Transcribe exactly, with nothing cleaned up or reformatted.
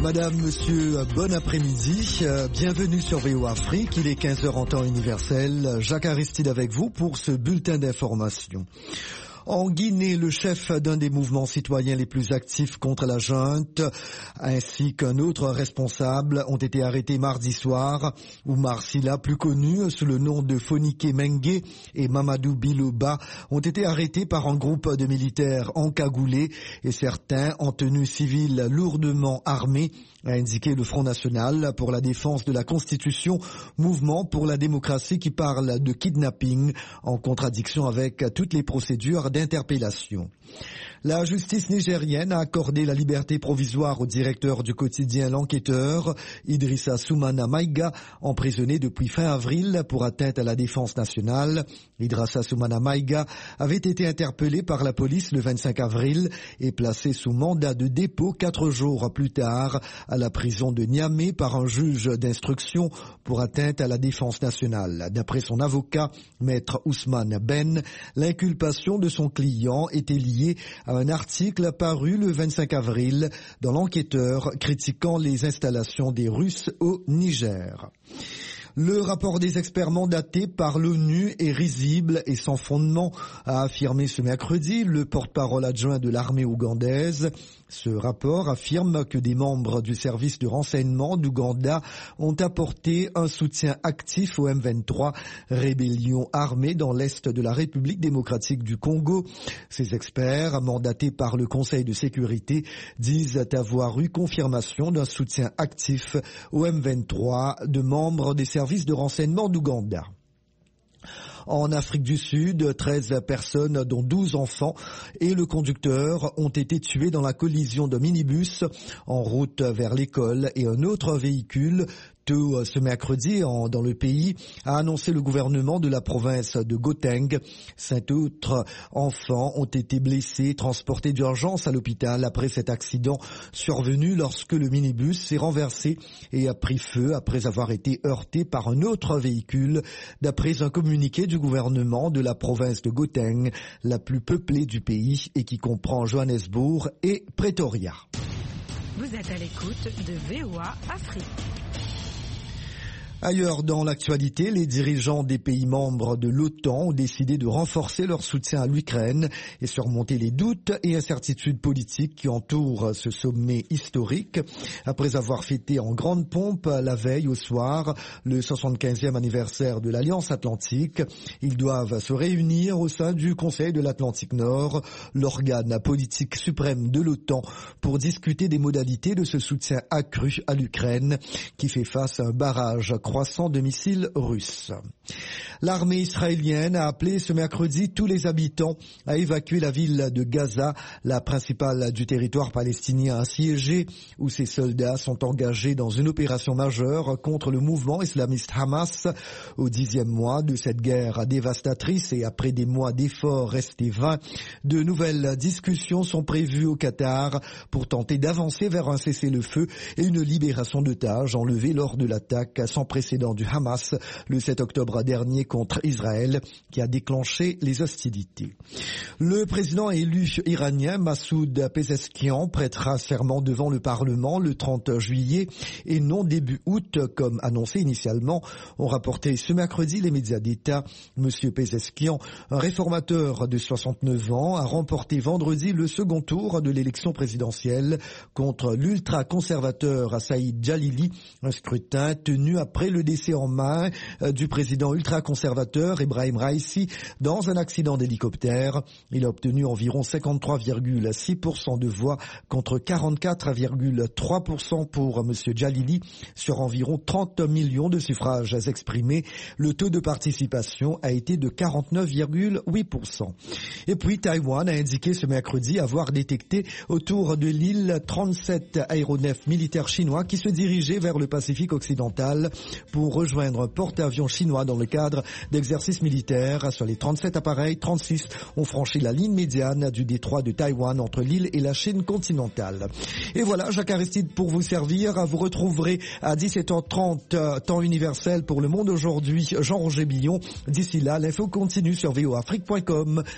Madame, monsieur, bon après-midi. Bienvenue sur V O Afrique. Il est quinze heures en temps universel. Jacques Aristide avec vous pour ce bulletin d'information. En Guinée, le chef d'un des mouvements citoyens les plus actifs contre la junte, ainsi qu'un autre responsable, ont été arrêtés mardi soir. Oumar Silla, plus connu sous le nom de Fonike Mengue, et Mamadou Biloba ont été arrêtés par un groupe de militaires encagoulés et certains en tenue civile lourdement armés, a indiqué le Front National pour la défense de la Constitution, mouvement pour la démocratie qui parle de kidnapping en contradiction avec toutes les procédures d'interpellation. La justice nigérienne a accordé la liberté provisoire au directeur du quotidien L'Enquêteur, Idrissa Soumana Maïga, emprisonné depuis fin avril pour atteinte à la défense nationale. Idrissa Soumana Maïga avait été interpellé par la police le vingt-cinq avril et placé sous mandat de dépôt quatre jours plus tard à la prison de Niamey par un juge d'instruction pour atteinte à la défense nationale. D'après son avocat, maître Ousmane Ben, l'inculpation de son client était liée à un article paru le vingt-cinq avril dans L'Enquêteur critiquant les installations des Russes au Niger. Le rapport des experts mandatés par l'ONU est risible et sans fondement, a affirmé ce mercredi le porte-parole adjoint de l'armée ougandaise. Ce rapport affirme que des membres du service de renseignement d'Ouganda ont apporté un soutien actif au M vingt-trois, rébellion armée dans l'est de la République démocratique du Congo. Ces experts, mandatés par le Conseil de sécurité, disent avoir eu confirmation d'un soutien actif au M vingt-trois de membres des services de renseignement d'Ouganda. En Afrique du Sud, treize personnes, dont douze enfants, et le conducteur ont été tués dans la collision d'un minibus en route vers l'école et un autre véhicule. Tôt ce mercredi, en, dans le pays, a annoncé le gouvernement de la province de Gauteng. Cinq autres enfants ont été blessés, transportés d'urgence à l'hôpital après cet accident survenu lorsque le minibus s'est renversé et a pris feu après avoir été heurté par un autre véhicule, d'après un communiqué du gouvernement de la province de Gauteng, la plus peuplée du pays et qui comprend Johannesburg et Pretoria. Vous êtes à l'écoute de V O A Afrique. Ailleurs dans l'actualité, les dirigeants des pays membres de l'OTAN ont décidé de renforcer leur soutien à l'Ukraine et surmonter les doutes et incertitudes politiques qui entourent ce sommet historique. Après avoir fêté en grande pompe la veille au soir le soixante-quinzième anniversaire de l'Alliance Atlantique, ils doivent se réunir au sein du Conseil de l'Atlantique Nord, l'organe politique suprême de l'OTAN, pour discuter des modalités de ce soutien accru à l'Ukraine qui fait face à un barrage croissant de missiles russes. L'armée israélienne a appelé ce mercredi tous les habitants à évacuer la ville de Gaza, la principale du territoire palestinien assiégé, où ses soldats sont engagés dans une opération majeure contre le mouvement islamiste Hamas. Au dixième mois de cette guerre dévastatrice et après des mois d'efforts restés vains, de nouvelles discussions sont prévues au Qatar pour tenter d'avancer vers un cessez-le-feu et une libération d'otages enlevés lors de l'attaque sans précédent du Hamas le sept octobre dernier contre Israël, qui a déclenché les hostilités. Le président élu iranien Massoud Pezeshkian prêtera serment devant le Parlement le trente juillet et non début août comme annoncé initialement, ont rapporté ce mercredi les médias d'État. Monsieur Pezeshkian, un réformateur de soixante-neuf ans, a remporté vendredi le second tour de l'élection présidentielle contre l'ultra-conservateur Saïd Jalili, un scrutin tenu après le décès en main du président ultra-conservateur Ebrahim Raïssi dans un accident d'hélicoptère. Il a obtenu environ cinquante-trois virgule six pour cent de voix contre quarante-quatre virgule trois pour cent pour M. Jalili sur environ trente millions de suffrages exprimés. Le taux de participation a été de quarante-neuf virgule huit pour cent. Et puis Taïwan a indiqué ce mercredi avoir détecté autour de l'île trente-sept aéronefs militaires chinois qui se dirigeaient vers le Pacifique occidental pour rejoindre un porte-avions chinois dans le cadre d'exercices militaires. Sur les trente-sept appareils, trente-six ont franchi la ligne médiane du détroit de Taïwan entre l'île et la Chine continentale. Et voilà, Jacques Aristide pour vous servir. Vous retrouverez à dix-sept heures trente, euh, temps universel pour Le Monde aujourd'hui, Jean-Roger Billon. D'ici là, l'info continue sur v o afrique point com.